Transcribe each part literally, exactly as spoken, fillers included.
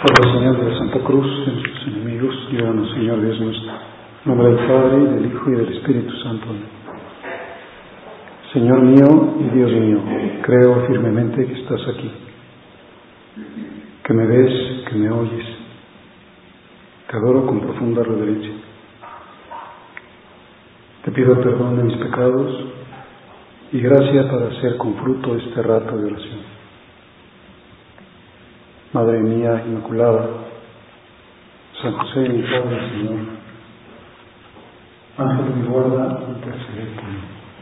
Por la señal de la Santa Cruz de nuestros enemigos, líbranos, Señor Dios nuestro. En nombre del Padre, y del Hijo, y del Espíritu Santo. Señor mío y Dios mío, creo firmemente que estás aquí, que me ves, que me oyes. Te adoro con profunda reverencia. Te pido perdón de mis pecados y gracia para hacer con fruto este rato de oración. Madre mía Inmaculada, San José, mi Padre, Señor, ángel de mi guarda, interceded por mí.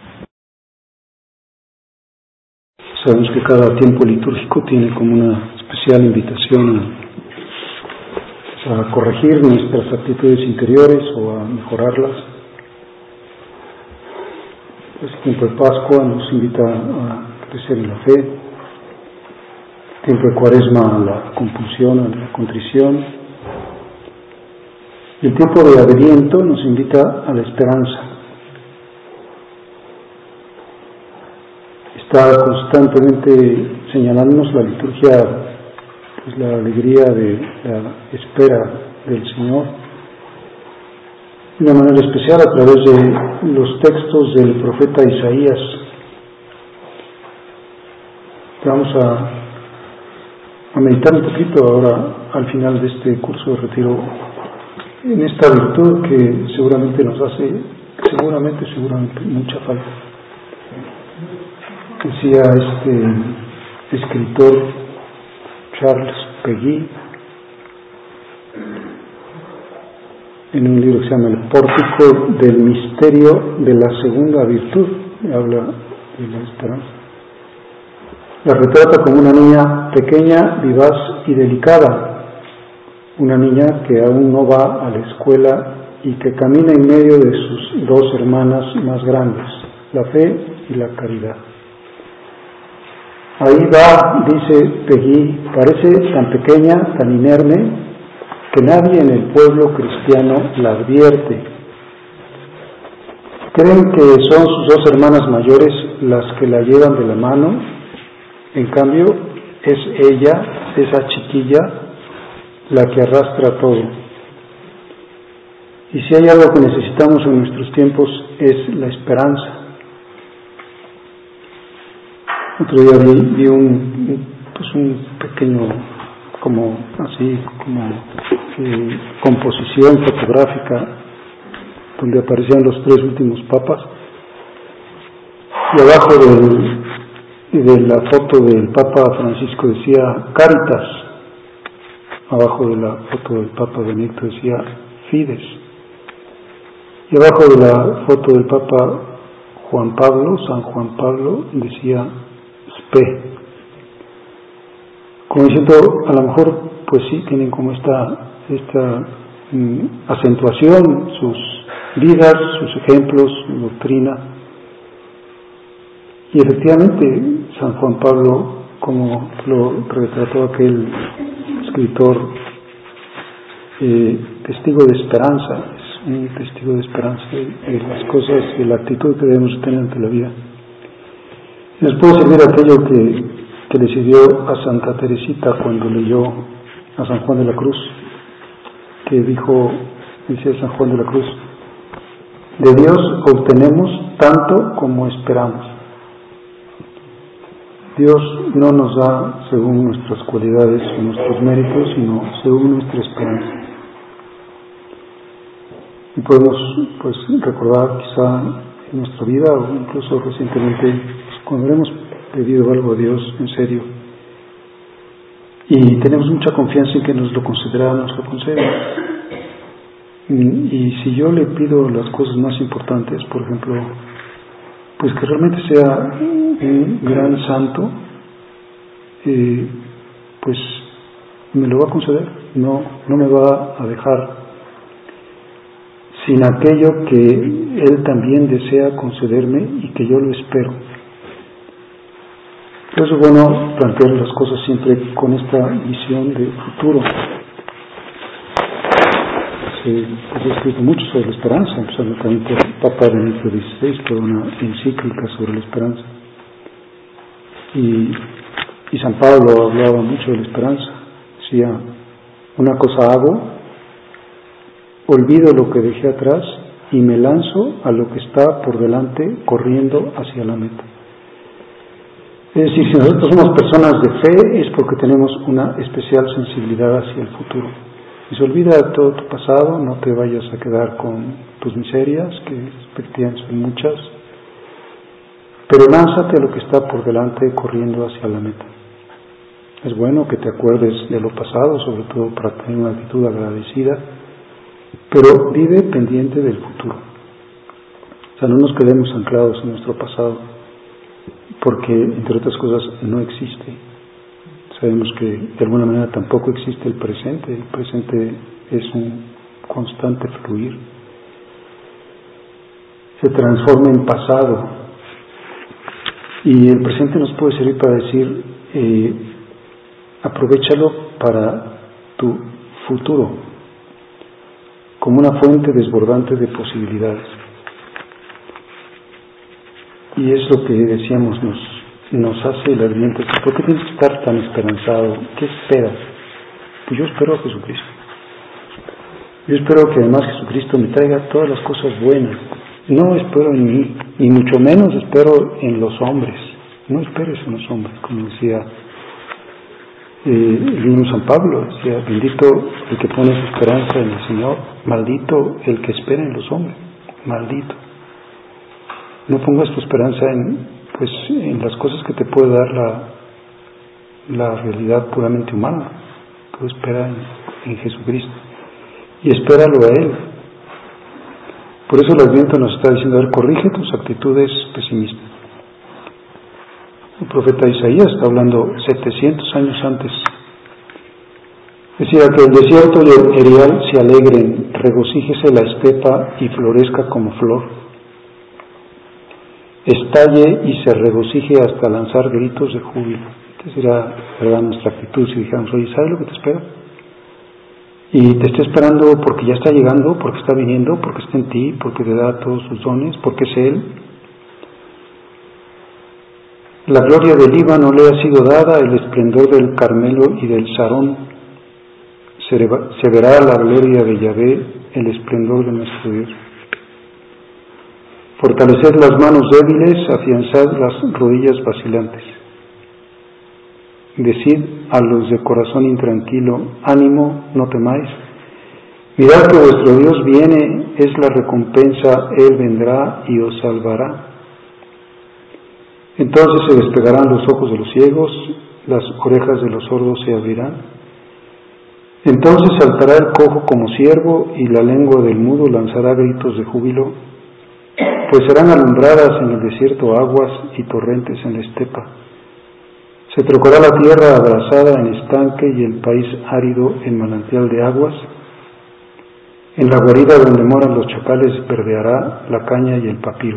Sabemos que cada tiempo litúrgico tiene como una especial invitación a, a corregir nuestras actitudes interiores o a mejorarlas. El tiempo de Pascua nos invita a crecer en la fe. El tiempo de Cuaresma a la compulsión, a la contrición. Y el tiempo de Adviento nos invita a la esperanza. Está constantemente señalándonos la liturgia, pues la alegría de la espera del Señor, de una manera especial a través de los textos del profeta Isaías. Vamos a, a meditar un poquito ahora al final de este curso de retiro en esta virtud que seguramente nos hace, seguramente, seguramente mucha falta. Decía este escritor Charles Péguy en un libro que se llama El Pórtico del Misterio de la Segunda Virtud, habla de la esperanza. La retrata como una niña pequeña, vivaz y delicada, una niña que aún no va a la escuela y que camina en medio de sus dos hermanas más grandes, la fe y la caridad. Ahí va, dice Péguy, parece tan pequeña, tan inerme, que nadie en el pueblo cristiano la advierte. Creen que son sus dos hermanas mayores las que la llevan de la mano, en cambio es ella, esa chiquilla, la que arrastra todo. Y si hay algo que necesitamos en nuestros tiempos es la esperanza. Otro día vi, vi un, pues un pequeño, como así, como eh, composición fotográfica donde aparecían los tres últimos papas, y abajo del, de la foto del Papa Francisco decía Caritas, abajo de la foto del Papa Benedicto decía Fides, y abajo de la foto del Papa Juan Pablo, San Juan Pablo, decía Spe. Como diciendo, a lo mejor, pues sí, tienen como esta, esta mm, acentuación, sus vidas, sus ejemplos, su doctrina. Y efectivamente, San Juan Pablo, como lo retrató aquel escritor, eh, testigo de esperanza, es un testigo de esperanza de, de las cosas, de la actitud que debemos tener ante la vida. Y nos puede servir aquello que, que le sirvió a Santa Teresita cuando leyó a San Juan de la Cruz, que dijo, decía San Juan de la Cruz, de Dios obtenemos tanto como esperamos. Dios no nos da según nuestras cualidades o nuestros méritos, sino según nuestra esperanza. Y podemos pues recordar quizá en nuestra vida o incluso recientemente pues, cuando hemos pedido algo a Dios en serio y tenemos mucha confianza en que nos lo concederá, nos lo concede. Y, y si yo le pido las cosas más importantes, por ejemplo, pues que realmente sea un gran santo, eh, pues me lo va a conceder, no, no me va a dejar sin aquello que Él también desea concederme y que yo lo espero. Por eso es bueno plantear las cosas siempre con esta visión de futuro. Se ha escrito mucho sobre la esperanza, empezando también por el Papa Benedicto dieciséis, toda una encíclica sobre la esperanza. Y, y San Pablo hablaba mucho de la esperanza, decía, una cosa hago, olvido lo que dejé atrás y me lanzo a lo que está por delante corriendo hacia la meta. Es decir, si nosotros somos personas de fe es porque tenemos una especial sensibilidad hacia el futuro. Y se olvida de todo tu pasado, no te vayas a quedar con tus miserias, que efectivamente son muchas, pero lánzate a lo que está por delante corriendo hacia la meta. Es bueno que te acuerdes de lo pasado, sobre todo para tener una actitud agradecida, pero vive pendiente del futuro. O sea, no nos quedemos anclados en nuestro pasado, porque, entre otras cosas, no existe. Sabemos que de alguna manera tampoco existe el presente. El presente es un constante fluir. Se transforma en pasado. Y el presente nos puede servir para decir, eh, aprovéchalo para tu futuro, como una fuente desbordante de posibilidades. Y es lo que decíamos, nos, nos hace el Adviento. ¿Por qué tienes que estar tan esperanzado? ¿Qué esperas? Pues yo espero a Jesucristo. Yo espero que además Jesucristo me traiga todas las cosas buenas. No espero en mí, ni mucho menos espero en los hombres. No esperes en los hombres, como decía eh, el mismo San Pablo. Decía, bendito el que pone su esperanza en el Señor, maldito el que espera en los hombres. Maldito. No pongas tu esperanza en, pues, en las cosas que te puede dar la, la realidad puramente humana. Tú espera en, en Jesucristo y espéralo a Él. Por eso el Adviento nos está diciendo, a ver, corrige tus actitudes pesimistas. El profeta Isaías está hablando setecientos años antes. Decía que el desierto y el erial se alegren, regocíjese la estepa y florezca como flor. Estalle y se regocije hasta lanzar gritos de júbilo. Esta será, ¿verdad?, nuestra actitud si dijéramos, oye, ¿sabes lo que te espera? Y te está esperando porque ya está llegando, porque está viniendo, porque está en ti, porque te da todos sus dones, porque es Él. La gloria del Líbano le ha sido dada, el esplendor del Carmelo y del Sarón. Se verá la gloria de Yahvé, el esplendor de nuestro Dios. Fortaleced las manos débiles, afianzad las rodillas vacilantes. Decid a los de corazón intranquilo, ánimo, no temáis. Mirad que vuestro Dios viene, es la recompensa, Él vendrá y os salvará. Entonces se despegarán los ojos de los ciegos, las orejas de los sordos se abrirán. Entonces saltará el cojo como ciervo y la lengua del mudo lanzará gritos de júbilo, pues serán alumbradas en el desierto aguas y torrentes en la estepa. Se trocará la tierra abrasada en estanque y el país árido en manantial de aguas. En la guarida donde moran los chacales verdeará la caña y el papiro.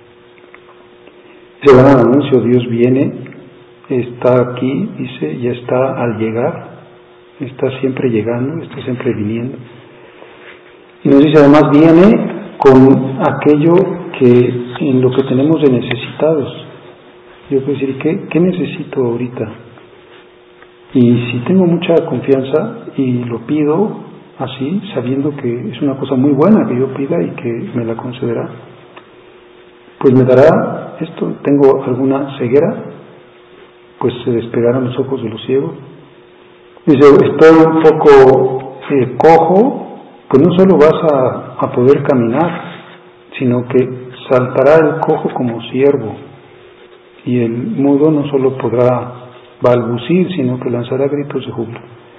Se dará el anuncio, Dios viene, está aquí, dice, ya está al llegar, está siempre llegando, está siempre viniendo. Y nos dice además, viene con aquello que en lo que tenemos de necesitados. Yo puedo decir, ¿qué, ¿qué necesito ahorita? Y si tengo mucha confianza y lo pido así, sabiendo que es una cosa muy buena que yo pida y que me la concederá, pues me dará esto. Tengo alguna ceguera, pues se despegarán los ojos de los ciegos. Dice, estoy un poco eh, cojo, pues no solo vas a, a poder caminar, sino que saltará el cojo como ciervo, y el mudo no solo podrá balbucir, sino que lanzará gritos de júbilo.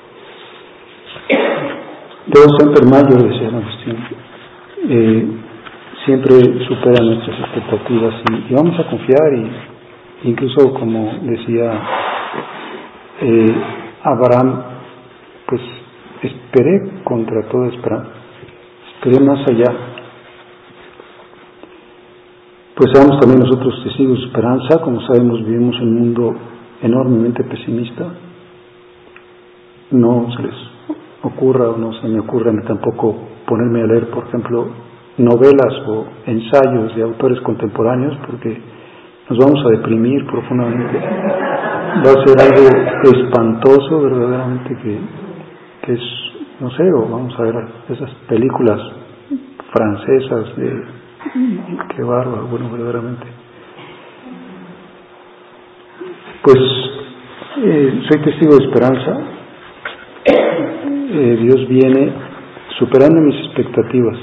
Deus semper maior, decía San Agustín, eh, siempre supera nuestras expectativas y, y vamos a confiar, y incluso como decía eh, Abraham, pues esperé contra toda esperanza, esperé más allá. Pues seamos también nosotros testigos de esperanza. Como sabemos, vivimos en un mundo enormemente pesimista. No se les ocurra, o no se me ocurre a mí tampoco ponerme a leer, por ejemplo, novelas o ensayos de autores contemporáneos, porque nos vamos a deprimir profundamente. Va a ser algo espantoso, verdaderamente, que, que es no sé, o vamos a ver esas películas francesas de qué bárbaro, bueno, verdaderamente. Pues eh, soy testigo de esperanza. Eh, Dios viene superando mis expectativas.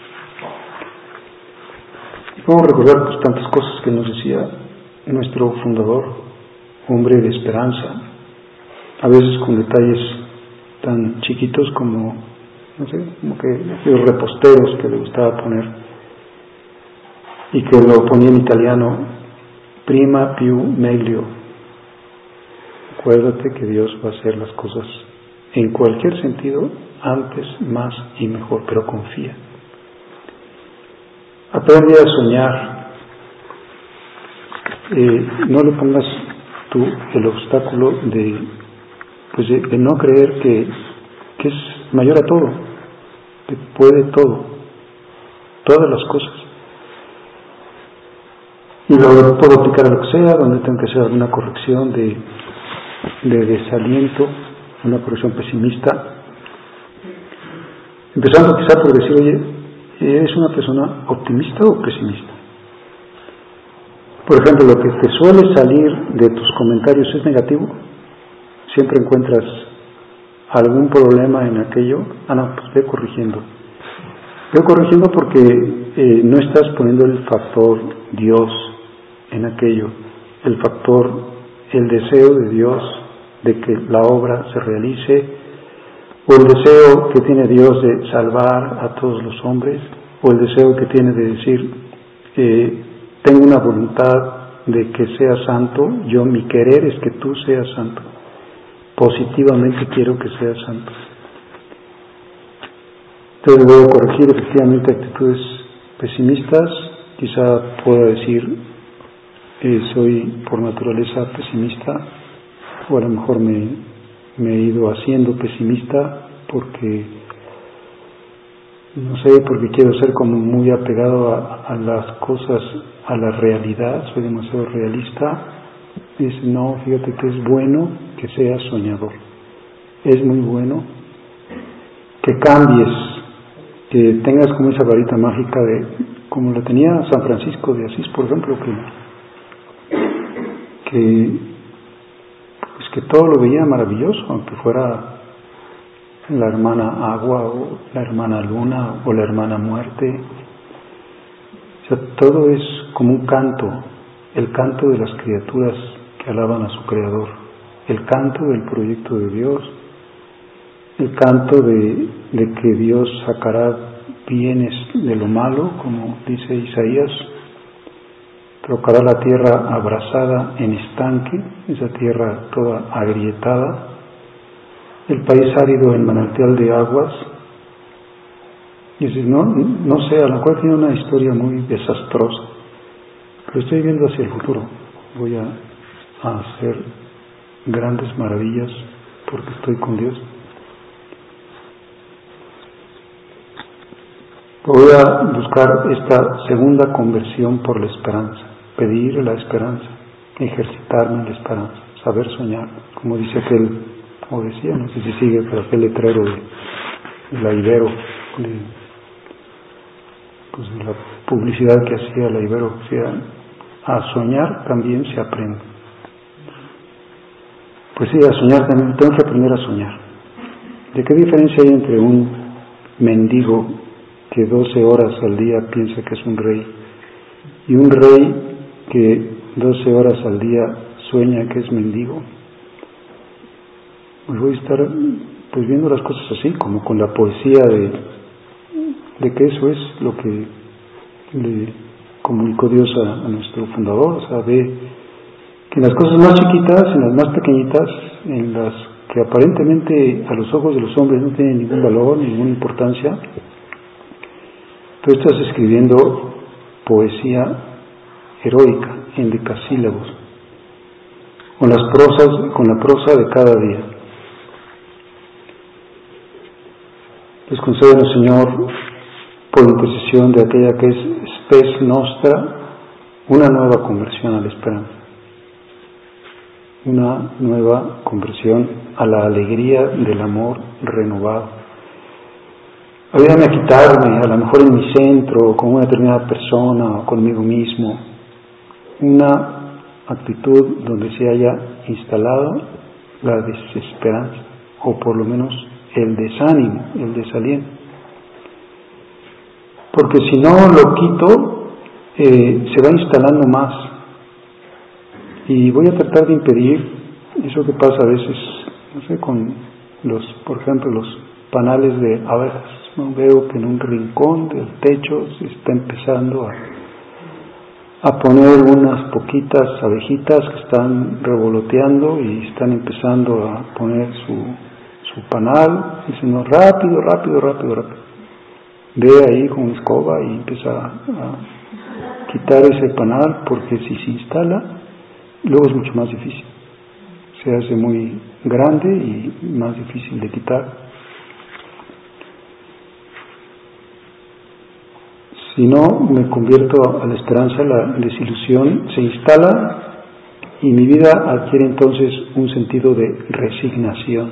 Vamos a recordar pues, tantas cosas que nos decía nuestro fundador, hombre de esperanza, a veces con detalles tan chiquitos como, no sé, como que los reposteros que le gustaba poner, y que lo ponía en italiano, prima più meglio. Acuérdate que Dios va a hacer las cosas en cualquier sentido, antes, más y mejor, pero confía. Aprende a soñar. Eh, no le pongas tú el obstáculo de, pues de, de no creer que, que es mayor a todo, que puede todo, todas las cosas. Y lo puedo aplicar a lo que sea, donde tengo que hacer alguna corrección de, de desaliento, una corrección pesimista. Empezando quizá por decir, oye, ¿eres una persona optimista o pesimista? Por ejemplo, lo que te suele salir de tus comentarios es negativo. Siempre encuentras algún problema en aquello. Ah, no, pues ve corrigiendo. Ve corrigiendo porque eh, no estás poniendo el factor Dios en aquello. El factor, el deseo de Dios de que la obra se realice, o el deseo que tiene Dios de salvar a todos los hombres, o el deseo que tiene de decir, eh, tengo una voluntad de que seas santo, yo mi querer es que tú seas santo, positivamente quiero que seas santo. Entonces voy a corregir efectivamente actitudes pesimistas, quizá pueda decir, eh, soy por naturaleza pesimista, o a lo mejor me, me he ido haciendo pesimista porque, no sé, porque quiero ser como muy apegado a, a las cosas, a la realidad, soy demasiado realista. Dice, no, fíjate que es bueno que seas soñador, es muy bueno que cambies, que tengas como esa varita mágica de, como la tenía San Francisco de Asís, por ejemplo, que, que pues que todo lo veía maravilloso, aunque fuera la hermana agua o la hermana luna o la hermana muerte. O sea, todo es como un canto, el canto de las criaturas que alaban a su Creador, el canto del proyecto de Dios, el canto de, de que Dios sacará bienes de lo malo, como dice Isaías, trocará la tierra abrasada en estanque, esa tierra toda agrietada, el país árido en manantial de aguas. Y dice, no, no sé, a lo mejor tiene una historia muy desastrosa, pero estoy viendo hacia el futuro, voy a, a hacer grandes maravillas porque estoy con Dios. Voy a buscar esta segunda conversión por la esperanza, pedir la esperanza, ejercitarme en la esperanza, saber soñar, como dice aquel, como decía, no sé si sigue, pero aquel letrero de, de la Ibero, de, pues de la publicidad que hacía la Ibero, o sea, a soñar también se aprende. Pues sí, a soñar también, tengo que aprender a soñar. ¿De qué diferencia hay entre un mendigo que doce horas al día piensa que es un rey y un rey que doce horas al día sueña que es mendigo? Pues voy a estar pues viendo las cosas así, como con la poesía de, de que eso es lo que le comunicó Dios a, a nuestro fundador. O sea, ve que en las cosas más chiquitas, en las más pequeñitas, en las que aparentemente a los ojos de los hombres no tienen ningún valor, ninguna importancia, tú estás escribiendo poesía heroica en decasílabos, con las prosas, con la prosa de cada día. Les concédenos, Señor, por intercesión de aquella que es spes nostra, una nueva conversión a la esperanza, una nueva conversión a la alegría del amor renovado, ayúdame a quitarme, a lo mejor en mi centro, con una determinada persona o conmigo mismo, una actitud donde se haya instalado la desesperanza, o por lo menos el desánimo, el desaliento. Porque si no lo quito, eh, se va instalando más. Y voy a tratar de impedir eso que pasa a veces, no sé, con los, por ejemplo, los panales de abejas, ¿no? Veo que en un rincón del techo se está empezando a, a poner unas poquitas abejitas que están revoloteando y están empezando a poner su, su panal, diciendo rápido, rápido, rápido, rápido. Ve ahí con una escoba y empieza a, a quitar ese panal, porque si se instala, luego es mucho más difícil. Se hace muy grande y más difícil de quitar. Si no me convierto a la esperanza, la desilusión se instala y mi vida adquiere entonces un sentido de resignación.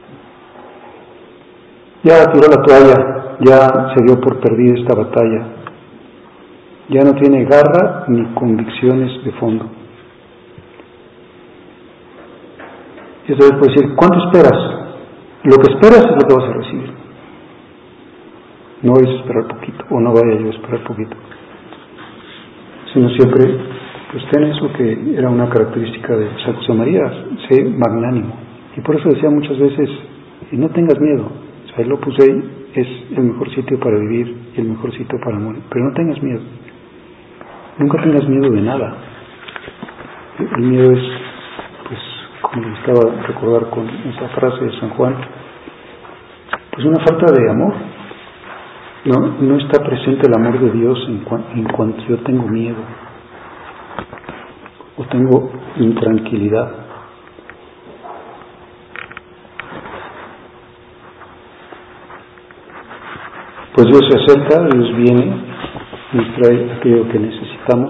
Ya tiró la toalla, ya se dio por perdida esta batalla, ya no tiene garra ni convicciones de fondo. Y entonces puede decir, ¿cuánto esperas? Lo que esperas es lo que vas a recibir. No vayas a esperar poquito, o no vaya yo a esperar poquito, sino siempre, pues ten eso que era una característica de San José María, sé magnánimo. Y por eso decía muchas veces, y no tengas miedo, o sea, el Opus Dei es el mejor sitio para vivir y el mejor sitio para morir, pero no tengas miedo, nunca tengas miedo de nada. El miedo es, pues, como me gustaba recordar con esa frase de San Juan, pues una falta de amor. No, no está presente el amor de Dios en, cu- en cuanto yo tengo miedo o tengo intranquilidad. Pues Dios se acerca, Dios viene, nos trae aquello que necesitamos.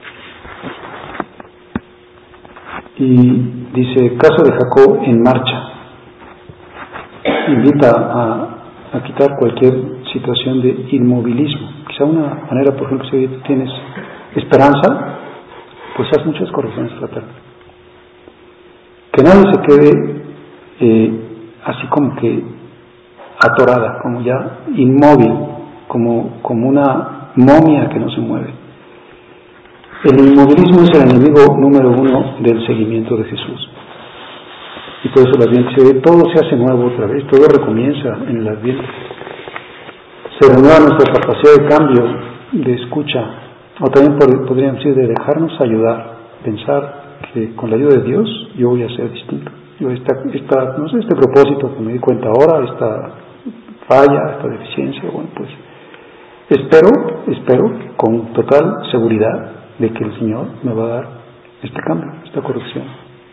Y dice, casa de Jacob en marcha. Invita a, a quitar cualquier situación de inmovilismo. Quizá una manera, por ejemplo, si tú tienes esperanza, pues haz muchas correcciones fraternas. Que nadie se quede eh, así como que atorada, como ya inmóvil, como, como una momia que no se mueve. El inmovilismo es el enemigo número uno del seguimiento de Jesús. Y por eso el Adviento se ve, todo se hace nuevo otra vez, todo recomienza en el Adviento. Se renueva nuestra capacidad de cambio, de escucha, o también podríamos decir de dejarnos ayudar, pensar que con la ayuda de Dios yo voy a ser distinto. Yo esta, esta, no sé, este propósito que me di cuenta ahora, esta falla, esta deficiencia, bueno, pues espero, espero con total seguridad de que el Señor me va a dar este cambio, esta corrección.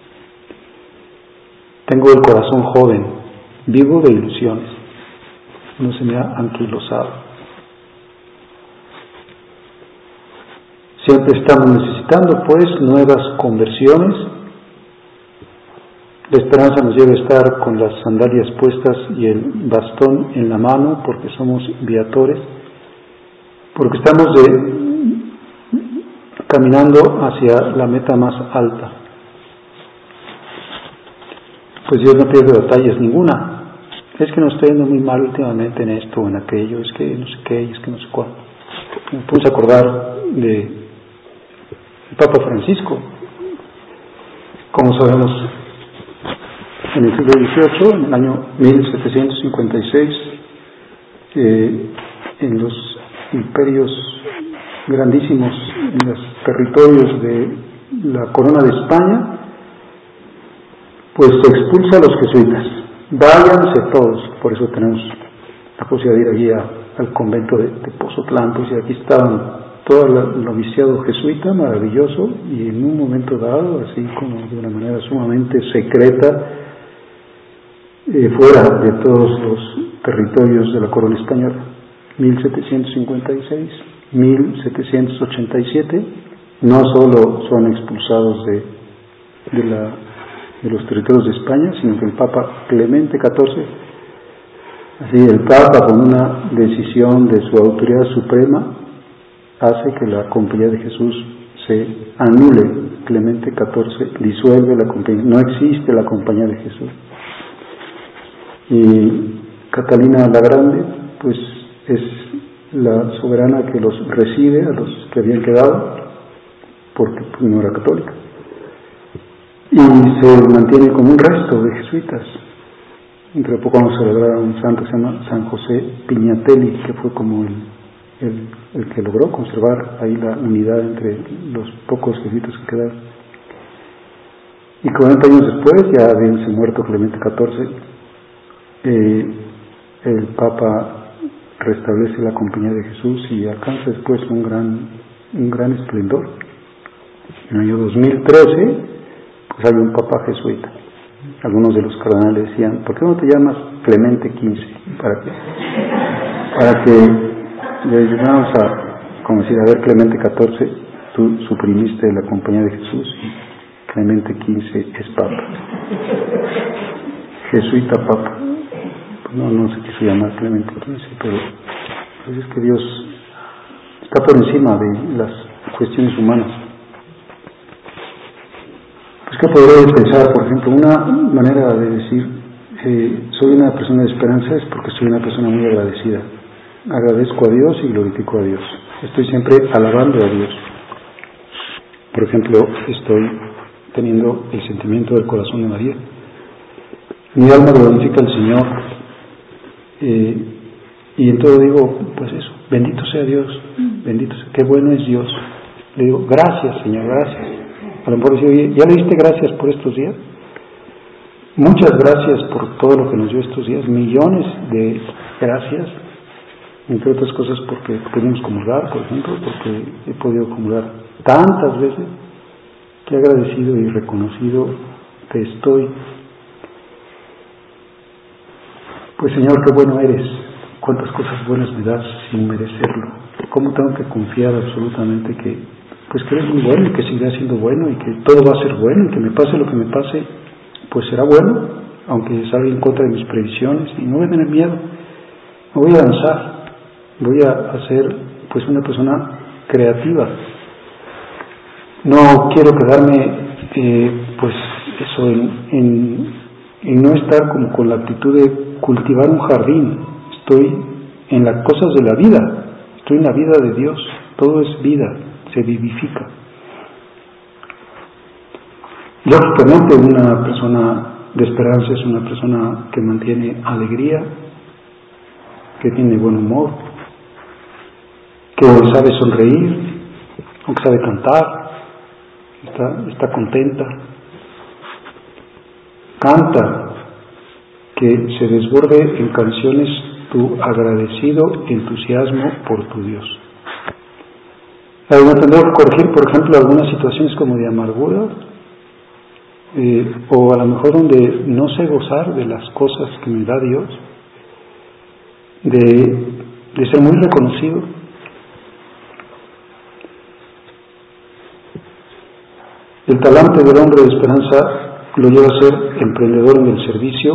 Tengo el corazón joven, vivo de ilusiones, no se me ha anquilosado. Siempre estamos necesitando, pues, nuevas conversiones. La esperanza nos lleva a estar con las sandalias puestas y el bastón en la mano, porque somos viatores, porque estamos de, caminando hacia la meta más alta. Pues Dios no pierde batallas ninguna. Es que nos está yendo muy mal últimamente en esto o en aquello, es que no sé qué, es que no sé cuál. Me puse a acordar de el Papa Francisco. Como sabemos, en el siglo dieciocho, en el año mil setecientos cincuenta y seis, eh, en los imperios grandísimos, en los territorios de la corona de España, pues se expulsa a los jesuitas. Váyanse todos, por eso tenemos la posibilidad de ir allí a, al convento de, de Pozotlán, pues y aquí estaban todo el noviciado jesuita, maravilloso, y en un momento dado, así como de una manera sumamente secreta, eh, fuera de todos los territorios de la corona española, mil setecientos cincuenta y seis, mil setecientos ochenta y siete, no solo son expulsados de, de la de los territorios de España, sino que el Papa Clemente catorce Así, el Papa, con una decisión de su autoridad suprema, hace que la Compañía de Jesús se anule. Clemente catorce disuelve la Compañía, no existe la Compañía de Jesús. Y Catalina la Grande, pues es la soberana que los recibe a los que habían quedado, porque pues, no era católica. Y se mantiene como un resto de jesuitas. Entre poco vamos a celebrar a un santo que se llama San José Piñatelli, que fue como el, el, el que logró conservar ahí la unidad entre los pocos jesuitas que quedaron. Y cuarenta años después, ya habiéndose muerto Clemente catorce, eh, el Papa restablece la Compañía de Jesús y alcanza después un gran, un gran esplendor. En el año dos mil trece, pues hay un Papa jesuita. Algunos de los cardenales decían, ¿por qué no te llamas Clemente quince? Para que, para que le ayudamos a, como decir, a ver, Clemente catorce, tú suprimiste la Compañía de Jesús y Clemente quince es Papa. Jesuita Papa. No, no se quiso llamar Clemente quince, pero pues es que Dios está por encima de las cuestiones humanas. Pues que podría pensar, por ejemplo, una manera de decir eh, soy una persona de esperanza es porque soy una persona muy agradecida. Agradezco a Dios y glorifico a Dios. Estoy siempre alabando a Dios. Por ejemplo, estoy teniendo el sentimiento del corazón de María. Mi alma glorifica al Señor. Eh, y en todo digo, pues eso, bendito sea Dios, bendito sea, qué bueno es Dios. Le digo, gracias Señor, gracias. A lo mejor dice, oye, ¿ya le diste gracias por estos días? Muchas gracias por todo lo que nos dio estos días, millones de gracias, entre otras cosas porque pudimos comulgar, por ejemplo, porque he podido comulgar tantas veces que he agradecido y reconocido que estoy. Pues Señor, qué bueno eres, cuántas cosas buenas me das sin merecerlo, cómo tengo que confiar absolutamente que pues que eres muy bueno y que sigas siendo bueno y que todo va a ser bueno y que me pase lo que me pase, pues será bueno, aunque salga en contra de mis previsiones, y no voy a tener miedo, me voy a lanzar, voy a ser pues una persona creativa. No quiero quedarme eh, pues eso en, en, en no estar como con la actitud de cultivar un jardín. Estoy en las cosas de la vida, estoy en la vida de Dios, todo es vida, se vivifica. Lógicamente una persona de esperanza es una persona que mantiene alegría, que tiene buen humor, que sabe sonreír, o que sabe cantar, está, está contenta, canta, que se desborde en canciones tu agradecido entusiasmo por tu Dios. Alguna tendré que corregir, por ejemplo, algunas situaciones como de amargura, eh, o a lo mejor donde no sé gozar de las cosas que me da Dios, de, de ser muy reconocido. El talante del hombre de esperanza lo lleva a ser emprendedor en el servicio,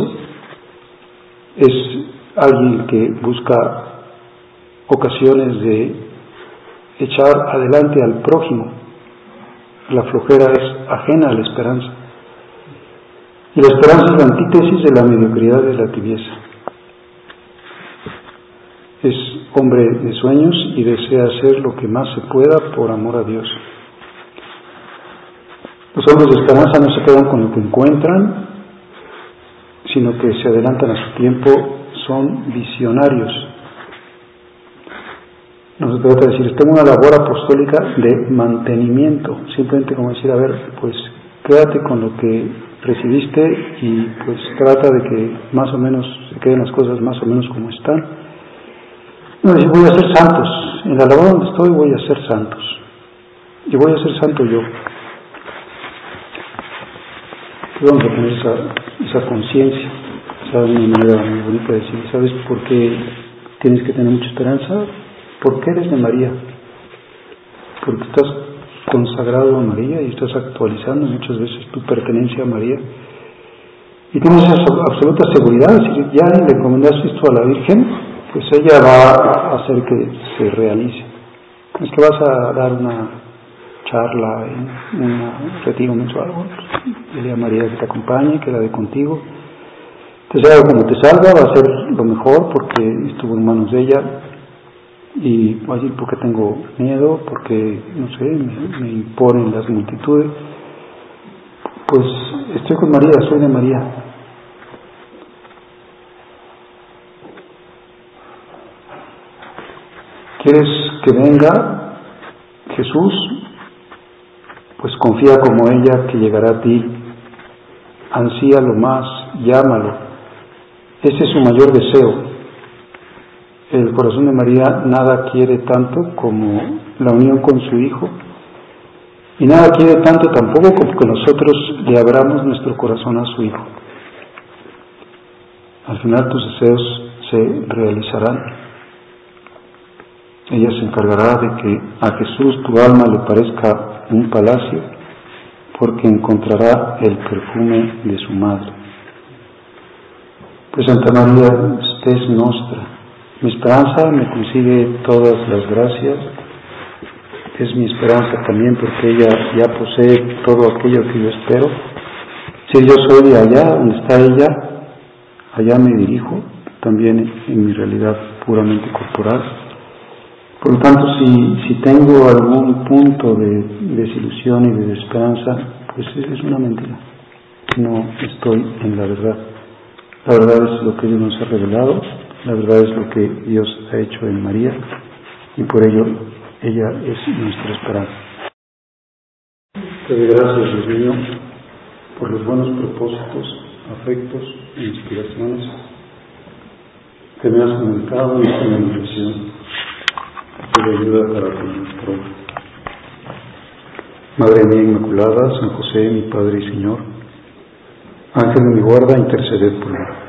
es alguien que busca ocasiones de echar adelante al prójimo. La flojera es ajena a la esperanza. Y la esperanza es la antítesis de la mediocridad y de la tibieza. Es hombre de sueños y desea hacer lo que más se pueda por amor a Dios. Los hombres de esperanza no se quedan con lo que encuentran, sino que se adelantan a su tiempo, son visionarios. No se trata de decir, tengo una labor apostólica de mantenimiento, simplemente como decir, a ver, pues quédate con lo que recibiste y pues trata de que más o menos se queden las cosas más o menos como están. No, decir, voy a ser santos, en la labor donde estoy voy a ser santos, y voy a ser santo yo. Vamos a tener esa, esa conciencia, esa es una manera muy bonita de decir, ¿sabes por qué tienes que tener mucha esperanza? Porque eres de María, porque estás consagrado a María y estás actualizando muchas veces tu pertenencia a María, y tienes absoluta seguridad. Si ya le encomendaste esto a la Virgen, pues ella va a hacer que se realice. Es que vas a dar una charla en un retiro mensual, bueno, pues, dile a María que te acompañe, que la dé contigo. Te salga como te salga, va a ser lo mejor porque estuvo en manos de ella. Y voy a decir porque tengo miedo, porque, no sé, me, me imponen las multitudes. Pues estoy con María, soy de María. ¿Quieres que venga Jesús? Pues confía como ella que llegará a ti. Ansíalo más, llámalo. Ese es su mayor deseo. El corazón de María nada quiere tanto como la unión con su Hijo, y nada quiere tanto tampoco como que nosotros le abramos nuestro corazón a su Hijo. Al final tus deseos se realizarán. Ella se encargará de que a Jesús tu alma le parezca un palacio, porque encontrará el perfume de su madre. Pues Santa María, spes nostra, mi esperanza me consigue todas las gracias. Es mi esperanza también porque ella ya posee todo aquello que yo espero. Si yo soy de allá, donde está ella, allá me dirijo, también en mi realidad puramente corporal. Por lo tanto, si, si tengo algún punto de desilusión y de desesperanza, pues es una mentira. No estoy en la verdad. La verdad es lo que Dios nos ha revelado, la verdad es lo que Dios ha hecho en María, y por ello ella es nuestra esperanza. Te doy gracias, Dios mío, por los buenos propósitos, afectos e inspiraciones que me has comunicado en esta meditación. Te doy ayuda para nuestro. Madre mía Inmaculada, San José, mi Padre y Señor, Ángel de mi guarda, interceded por mí.